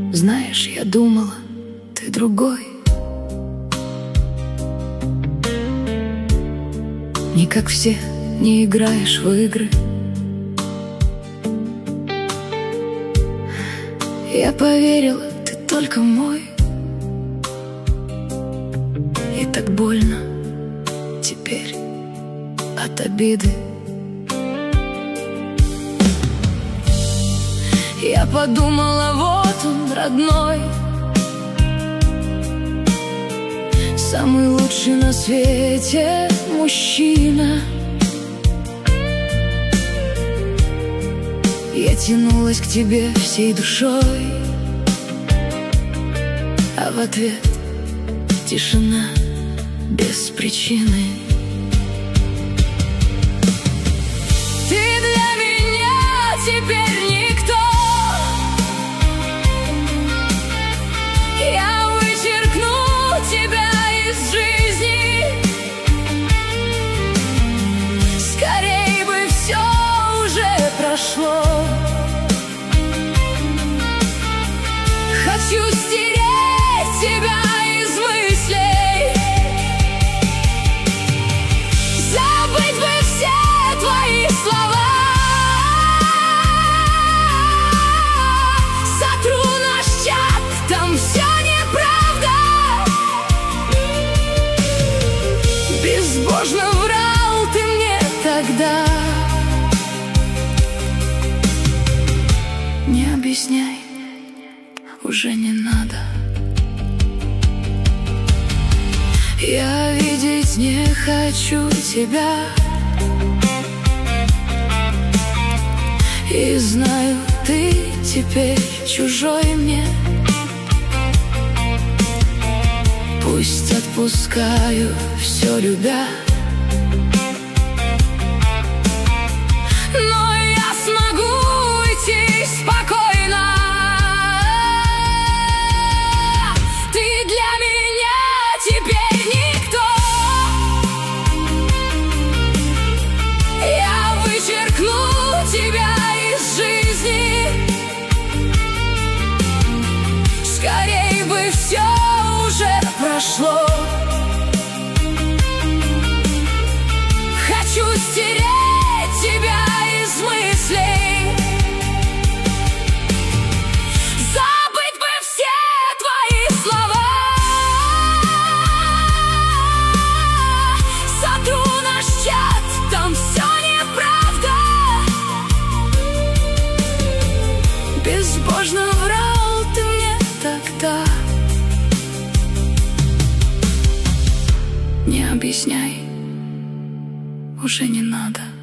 Знаешь, я думала, ты другой. Не как все, не играешь в игры. Я поверила, ты только мой. И так больно теперь от обиды. Я подумала, вот он, родной, самый лучший на свете мужчина. Я тянулась к тебе всей душой, а в ответ тишина без причины. Ты для меня теперь никто. Я вычеркну тебя из жизни. Скорей бы все уже прошло. Хочу стереть тебя из мыслей, забыть бы все твои слова. Сотру наш чат, там все неправда. Безбожно врал ты мне тогда. Не объясняй, уже не надо. Я видеть не хочу тебя. И знаю, ты теперь чужой мне. Пусть отпускаю все, любя. Но я смогу уйти спокойно. Ты для меня теперь никто. Я вычеркну тебя из жизни. Скорей бы все уже прошло. Хочу стереть тебя из мыслей, забыть бы все твои слова. Сотру наш чат, там все неправда. Безбожно врал ты мне тогда. Не объясняй, уже не надо.